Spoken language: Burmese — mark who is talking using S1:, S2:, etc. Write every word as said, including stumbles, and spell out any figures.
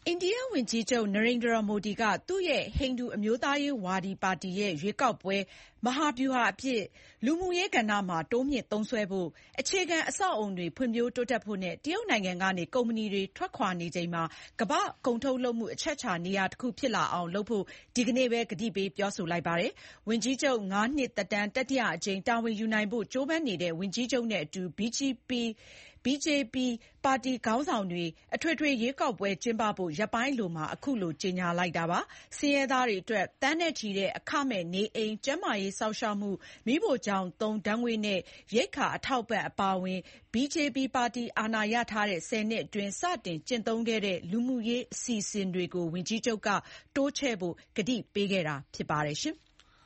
S1: အိန္ဒိယဝန်ကြီးချုပ် Narendra Modi က သူ့ရဲ့ ဟိန္ဒူအမျိုးသားရေးဝါဒီပါတီရဲ့ ရွေးကောက်ပွဲ မဟာဗျူဟာအဖြစ် လူမှုရေးကဏ္ဍမှာ တိုးမြှင့်သုံးစွဲဖို့၊ အခြေခံအဆောက်အအုံတွေ ဖွံ့ဖြိုးတိုးတက်ဖို့နဲ့ တရုတ်နိုင်ငံကနေ ကုမ္ပဏီတွေ ထွက်ခွာနေချိန်မှာ ကမ္ဘာ့ကုန်ထုတ်လုပ်မှု အချက်အခြာနေရာတခုဖြစ်လာအောင်လုပ်ဖို့ ဒီကနေ့ပဲ ကတိပေးပြောဆိုလိုက်ပါတယ်။ ဝန်ကြီးချုပ် ငါးနှစ်သက်တမ်း တတိယအကြိမ် တာဝန်ယူနိုင်ဖို့ ကြိုးပမ်းနေတဲ့ ဝန်ကြီးချုပ်နဲ့အတူ ဘီဂျေပီ ပါတီခေါင်းဆောင်တွေ အထွေထွေရွေးကောက်ပွဲ ကျင်းပဖို့ ရက်ပိုင်းအလိုမှာ အခုလို ကြေညာလိုက်တာပါ။ ဆင်းရဲသားတွေအတွက် သန်းနဲ့ချီတဲ့ အခမဲ့နေအိမ်၊ ကျန်းမာရေးစောင့်ရှောက်မှု၊ မီးဖိုချောင်သုံးဓာတ်ငွေ့နဲ့ ရိက္ခာအထောက်အပံ့ အပါအဝင် ဘီဂျေပီပါတီ အာဏာရထားတဲ့ ဆယ်နှစ်အတွင်း စတင်ကျင့်သုံးခဲ့တဲ့ လူမှုရေးအစီအစဉ်တွေကို ဝန်ကြီးချုပ်က တိုးချဲ့ဖို့ ကတိပေးခဲ့တာ ဖြစ်ပါတယ်။